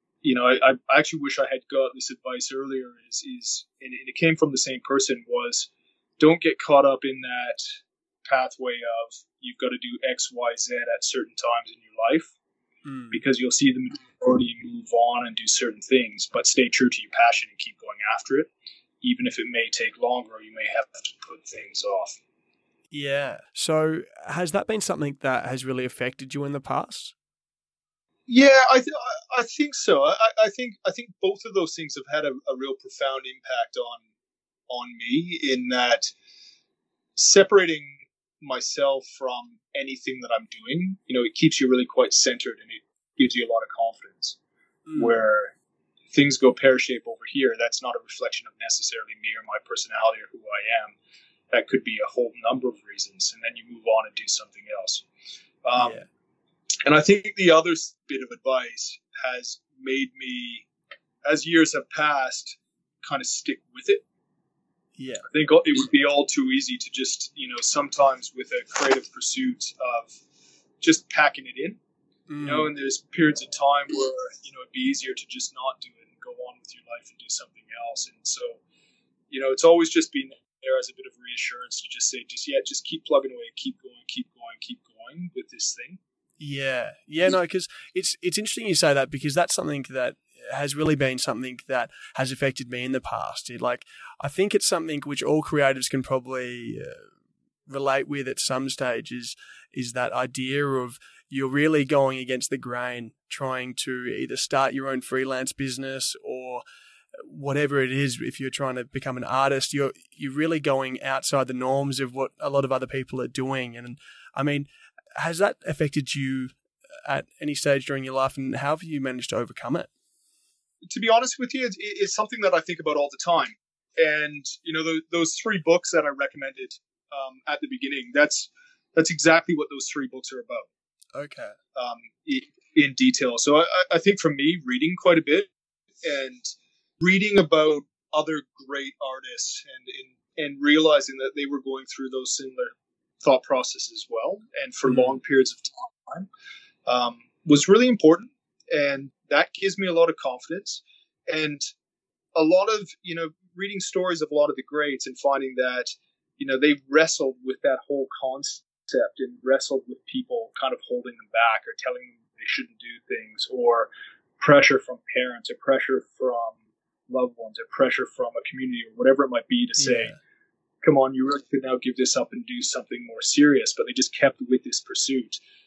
I actually wish I had got this advice earlier and it came from the same person, was don't get caught up in that pathway of you've got to do X, Y, Z at certain times in your life, because you'll see the majority move on and do certain things, but stay true to your passion and keep going after it, even if it may take longer or you may have to put things off. Yeah. So has that been something that has really affected you in the past? Yeah, I think so. I think both of those things have had a real profound impact on me, in that separating myself from anything that I'm doing, it keeps you really quite centered, and it gives you a lot of confidence. Where things go pear-shaped over here, that's not a reflection of necessarily me or my personality or who I am. That could be a whole number of reasons, and then you move on and do something else. And I think the other bit of advice has made me, as years have passed, kind of stick with it. Yeah. I think it would be all too easy to just, sometimes with a creative pursuit of just packing it in, and there's periods of time where, it'd be easier to just not do it and go on with your life and do something else. And so, it's always just been there as a bit of reassurance to just say, just keep plugging away, keep going with this thing. Yeah, no, because it's interesting you say that, because that's something that has really been something that has affected me in the past. I think it's something which all creatives can probably relate with at some stage, is that idea of you're really going against the grain, trying to either start your own freelance business or whatever it is. If you're trying to become an artist, you're really going outside the norms of what a lot of other people are doing. And I mean, has that affected you at any stage during your life, and how have you managed to overcome it? To be honest with you, it's something that I think about all the time. And, those 3 books that I recommended at the beginning, that's exactly what those 3 books are about. Okay. In detail. So I think for me, reading quite a bit and reading about other great artists and realizing that they were going through those similar thought process as well, and for long periods of time, was really important. And that gives me a lot of confidence, and a lot of, reading stories of a lot of the greats and finding that, they wrestled with that whole concept and wrestled with people kind of holding them back or telling them they shouldn't do things, or pressure from parents or pressure from loved ones or pressure from a community or whatever it might be to say, come on, you really could now give this up and do something more serious, but they just kept with this pursuit.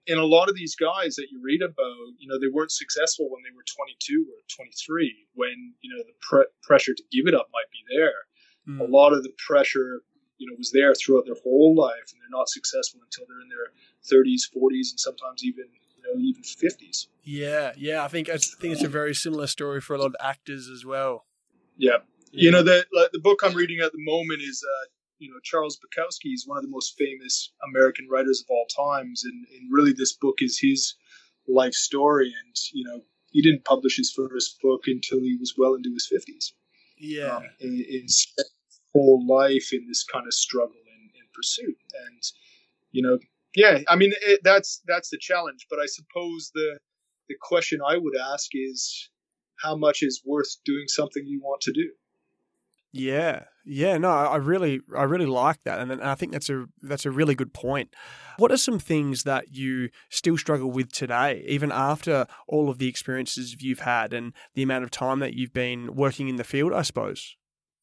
And a lot of these guys that you read about, they weren't successful when they were 22 or 23, when, the pressure to give it up might be there. A lot of the pressure, was there throughout their whole life, and they're not successful until they're in their 30s, 40s, and sometimes even 50s. Yeah. I think it's a very similar story for a lot of actors as well. Yeah. The book I'm reading at the moment is, Charles Bukowski is one of the most famous American writers of all times. And really this book is his life story. And, he didn't publish his first book until he was well into his 50s. Yeah. He spent his whole life in this kind of struggle and pursuit. And, that's the challenge. But I suppose the question I would ask is, how much is worth doing something you want to do? Yeah. No, I really like that, and I think that's a really good point. What are some things that you still struggle with today, even after all of the experiences you've had and the amount of time that you've been working in the field, I suppose?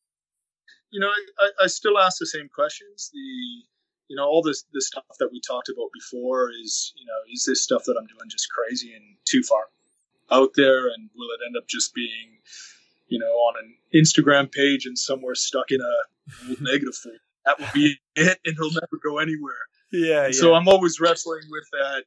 I still ask the same questions. All this stuff that we talked about before is this stuff that I'm doing just crazy and too far out there, and will it end up just being on an Instagram page and somewhere stuck in a negative form? That will be it, and it'll never go anywhere. Yeah. So I'm always wrestling with that,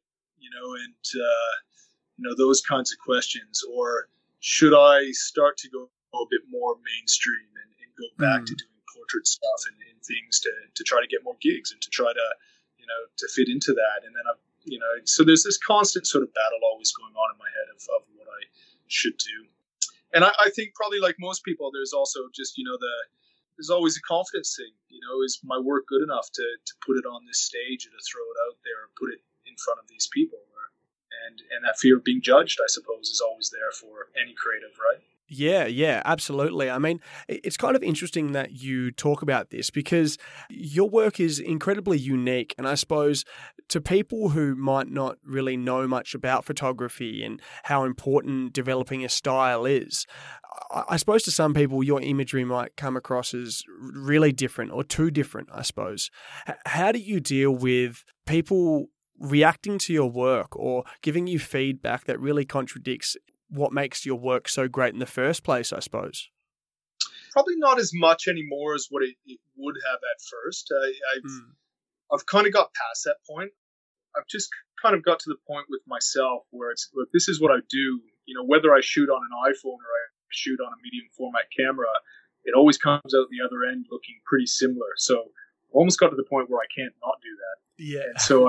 and those kinds of questions. Or should I start to go a bit more mainstream and go back to doing portrait stuff and things to try to get more gigs and to try to, to fit into that? And then so there's this constant sort of battle always going on in my head of what I should do. And I think probably like most people, there's also just, there's always a confidence thing, is my work good enough to put it on this stage or to throw it out there or put it in front of these people? And that fear of being judged, I suppose, is always there for any creative, right? Yeah, absolutely. I mean, it's kind of interesting that you talk about this because your work is incredibly unique. And I suppose to people who might not really know much about photography and how important developing a style is, I suppose to some people, your imagery might come across as really different or too different, I suppose. How do you deal with people reacting to your work or giving you feedback that really contradicts what makes your work so great in the first place, I suppose? Probably not as much anymore as what it would have at first. I've kind of got past that point. I've just kind of got to the point with myself where it's, look, this is what I do. Whether I shoot on an iPhone or I shoot on a medium format camera, it always comes out the other end looking pretty similar. So I almost got to the point where I can't not do that. Yeah. And so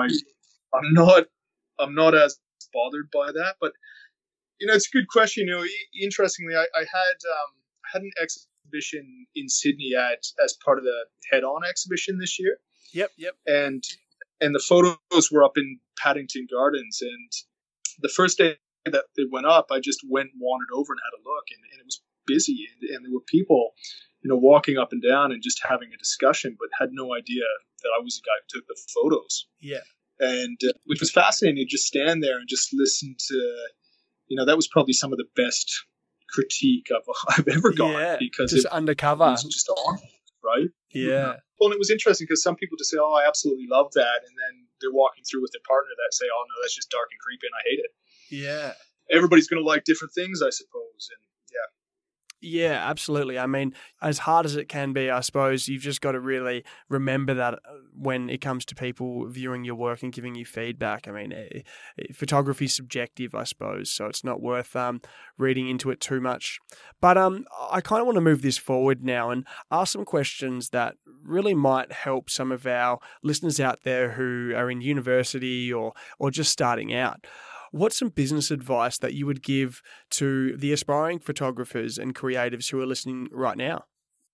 I'm not as bothered by that, but it's a good question. Interestingly, I had an exhibition in Sydney as part of the Head On exhibition this year. Yep. And the photos were up in Paddington Gardens, and the first day that they went up, I just wandered over and had a look, and it was busy, and there were people, walking up and down and just having a discussion, but had no idea that I was the guy who took the photos. Yeah. And which was fascinating to just stand there and just listen to. That was probably some of the best critique I've ever gotten, because just undercover. It was just on, right? Yeah. Well, and it was interesting because some people just say, "Oh, I absolutely love that," and then they're walking through with their partner that say, "Oh no, that's just dark and creepy, and I hate it." Yeah. Everybody's going to like different things, I suppose, and yeah. Yeah, absolutely. I mean, as hard as it can be, I suppose you've just got to really remember that when it comes to people viewing your work and giving you feedback. I mean, photography is subjective, I suppose, so it's not worth reading into it too much. But I kind of want to move this forward now and ask some questions that really might help some of our listeners out there who are in university or just starting out. What's some business advice that you would give to the aspiring photographers and creatives who are listening right now?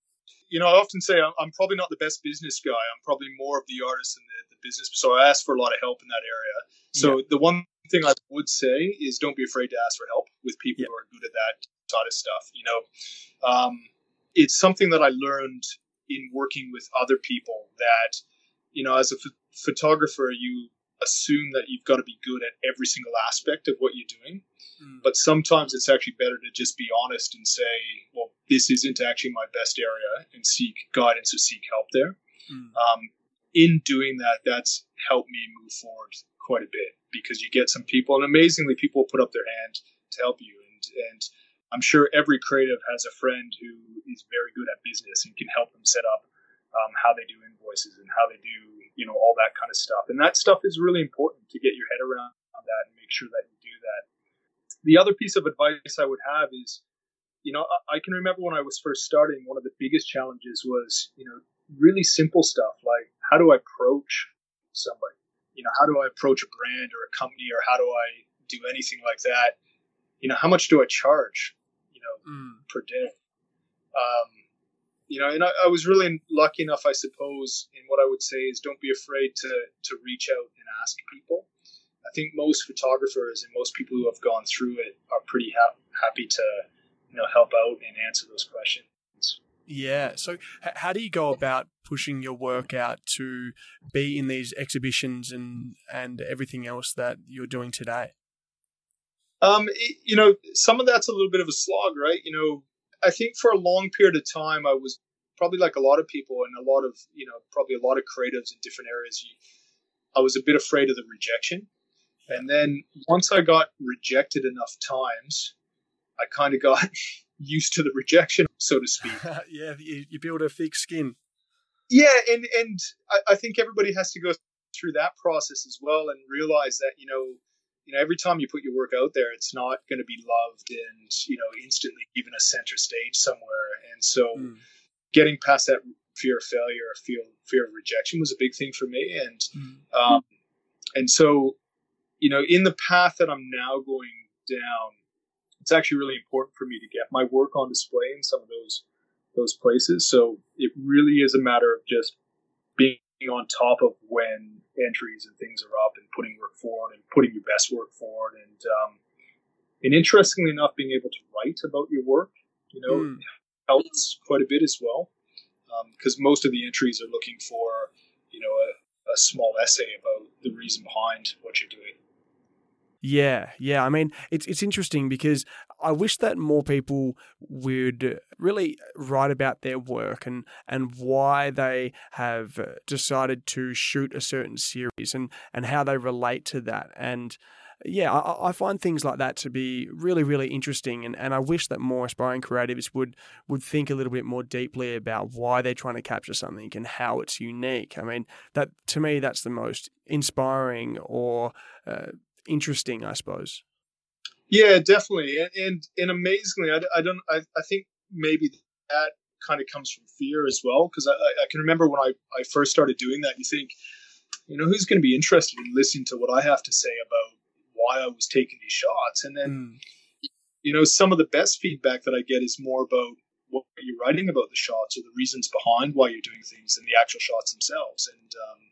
I often say I'm probably not the best business guy. I'm probably more of the artist and the business. So I ask for a lot of help in that area. So the one thing I would say is don't be afraid to ask for help with people who are good at that sort of stuff. It's something that I learned in working with other people that, as a photographer, you assume that you've got to be good at every single aspect of what you're doing. But sometimes it's actually better to just be honest and say, well, this isn't actually my best area, and seek guidance or seek help there. In doing that, that's helped me move forward quite a bit. because you get some people, and amazingly, people put up their hand to help you. And I'm sure every creative has a friend who is very good at business and can help them set up how they do invoices and how they do, all that kind of stuff. And that stuff is really important to get your head around that and make sure that you do that. The other piece of advice I would have is, I can remember when I was first starting, one of the biggest challenges was, really simple stuff like, how do I approach somebody? How do I approach a brand or a company, or how do I do anything like that? How much do I charge, per day? And I was really lucky enough, I suppose, in what I would say is don't be afraid to reach out and ask people. I think most photographers and most people who have gone through it are pretty happy to, help out and answer those questions. Yeah. So how do you go about pushing your work out to be in these exhibitions and everything else that you're doing today? Some of that's a little bit of a slog, right? I think for a long period of time, I was probably like a lot of people and a lot of, probably a lot of creatives in different areas. I was a bit afraid of the rejection. And then once I got rejected enough times, I kind of got used to the rejection, so to speak. Yeah, you build a thick skin. Yeah, and I think everybody has to go through that process as well and realize that, every time you put your work out there, it's not going to be loved and, instantly given a center stage somewhere. And so getting past that fear of failure, fear of rejection was a big thing for me. And so, in the path that I'm now going down, it's actually really important for me to get my work on display in some of those places. So it really is a matter of just being on top of when entries and things are up and putting work forward and putting your best work forward. And interestingly enough, being able to write about your work, helps quite a bit as well. Because most of the entries are looking for, a small essay about the reason behind what you're doing. Yeah. I mean, it's interesting because I wish that more people would really write about their work and why they have decided to shoot a certain series and how they relate to that. And yeah, I find things like that to be really, really interesting. And I wish that more aspiring creatives would think a little bit more deeply about why they're trying to capture something and how it's unique. I mean, that to me, that's the most inspiring or interesting, I suppose. Yeah, definitely. And amazingly, I think maybe that kind of comes from fear as well. Because I can remember when I first started doing that, you think, who's going to be interested in listening to what I have to say about why I was taking these shots? And then, some of the best feedback that I get is more about what you're writing about the shots or the reasons behind why you're doing things than the actual shots themselves. And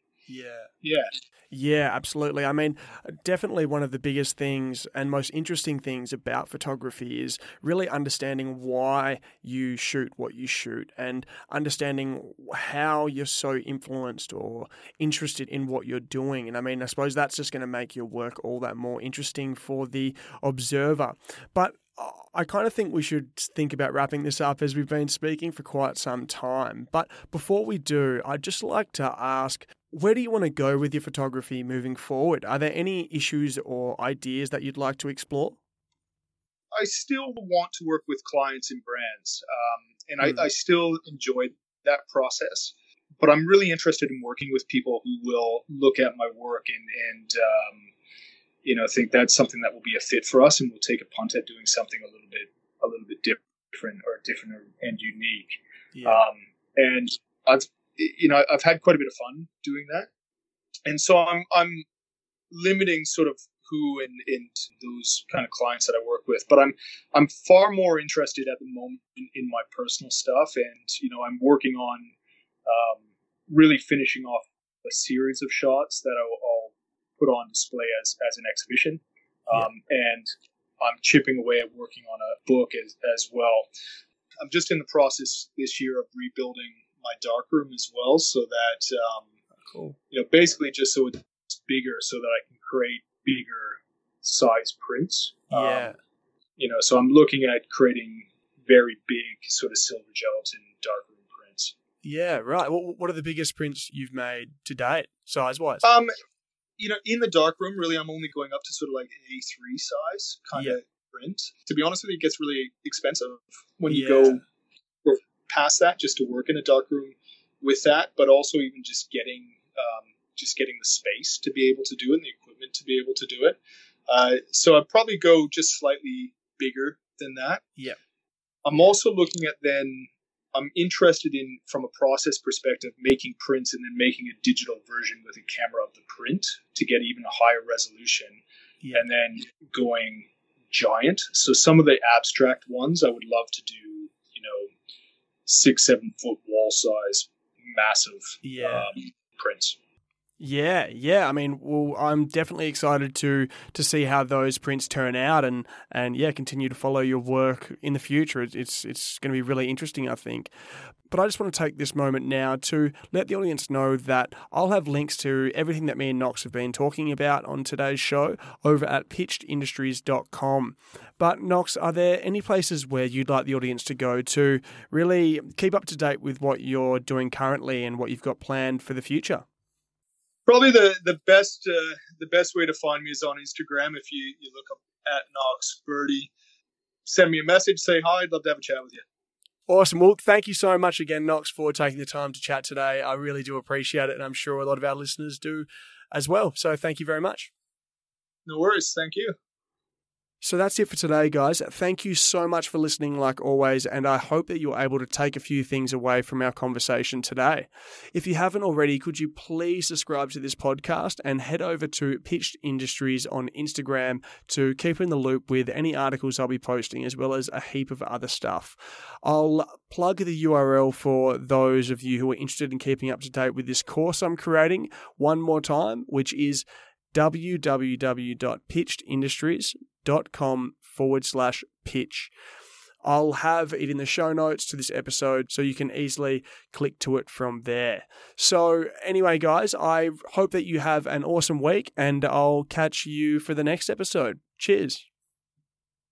Yeah, absolutely. I mean, definitely one of the biggest things and most interesting things about photography is really understanding why you shoot what you shoot and understanding how you're so influenced or interested in what you're doing. And I mean, I suppose that's just going to make your work all that more interesting for the observer. But I kind of think we should think about wrapping this up as we've been speaking for quite some time. But before we do, I'd just like to ask, where do you want to go with your photography moving forward? Are there any issues or ideas that you'd like to explore? I still want to work with clients and brands, and I still enjoy that process. But I'm really interested in working with people who will look at my work and think that's something that will be a fit for us, and we'll take a punt at doing something a little bit different and unique. Yeah. And I've had quite a bit of fun doing that, and so I'm limiting sort of who and those kind of clients that I work with. But I'm far more interested at the moment in my personal stuff, and I'm working on really finishing off a series of shots that I'll put on display as an exhibition, and I'm chipping away at working on a book as well. I'm just in the process this year of rebuilding my darkroom as well, so that cool. Basically just so it's bigger, so that I can create bigger size prints. So I'm looking at creating very big sort of silver gelatin darkroom prints. Yeah, right. What are the biggest prints you've made to date, size-wise? in the darkroom, really, I'm only going up to sort of like an A3 size kind of print. To be honest with you, it gets really expensive when you go past that, just to work in a darkroom with that, but also even just getting the space to be able to do it and the equipment to be able to do it. So I'd probably go just slightly bigger than that. Yeah. I'm also looking at I'm interested in, from a process perspective, making prints and then making a digital version with a camera of the print to get even a higher resolution, and then going giant. So some of the abstract ones I would love to do, 6-7 foot wall size, massive prints. Yeah. I mean, well, I'm definitely excited to see how those prints turn out, and continue to follow your work in the future. It's going to be really interesting, I think. But I just want to take this moment now to let the audience know that I'll have links to everything that me and Knox have been talking about on today's show over at pitchedindustries.com. But Knox, are there any places where you'd like the audience to go to really keep up to date with what you're doing currently and what you've got planned for the future? Probably the best way to find me is on Instagram. If you look up at Knox Birdie, send me a message, say hi. I'd love to have a chat with you. Awesome. Well, thank you so much again, Knox, for taking the time to chat today. I really do appreciate it, and I'm sure a lot of our listeners do as well. So thank you very much. No worries. Thank you. So that's it for today, guys. Thank you so much for listening, like always, and I hope that you're able to take a few things away from our conversation today. If you haven't already, could you please subscribe to this podcast and head over to Pitched Industries on Instagram to keep in the loop with any articles I'll be posting, as well as a heap of other stuff. I'll plug the URL for those of you who are interested in keeping up to date with this course I'm creating one more time, which is www.pitchedindustries.com/pitch. I'll have it in the show notes to this episode so you can easily click to it from there. So anyway, guys, I hope that you have an awesome week, and I'll catch you for the next episode. Cheers.